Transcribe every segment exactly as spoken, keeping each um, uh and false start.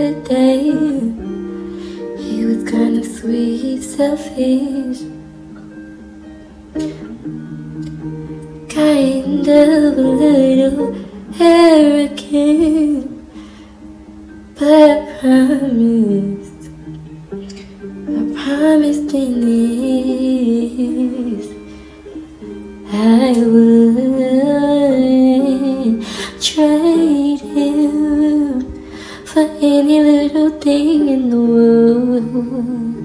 day. He was kind of sweet, selfish, kind of a little arrogant, but I promised, I promised in this I wouldn't trade him for any little thing in the world.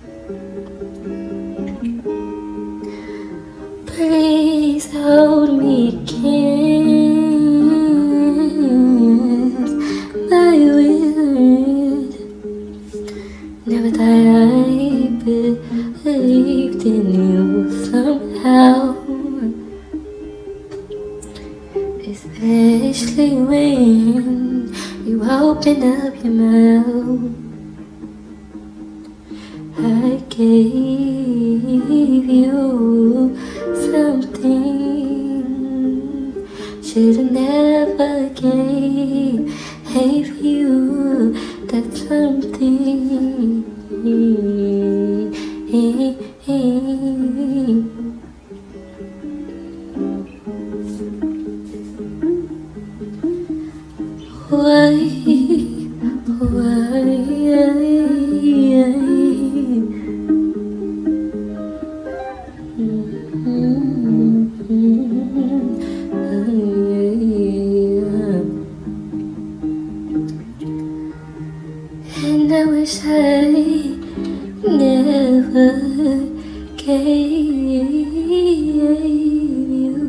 Please hold me against my will. Never thought I believed in you somehow, especially when you open up your mouth. I gave you something should've never gave, gave you that something. Why, why, and I wish I never gave you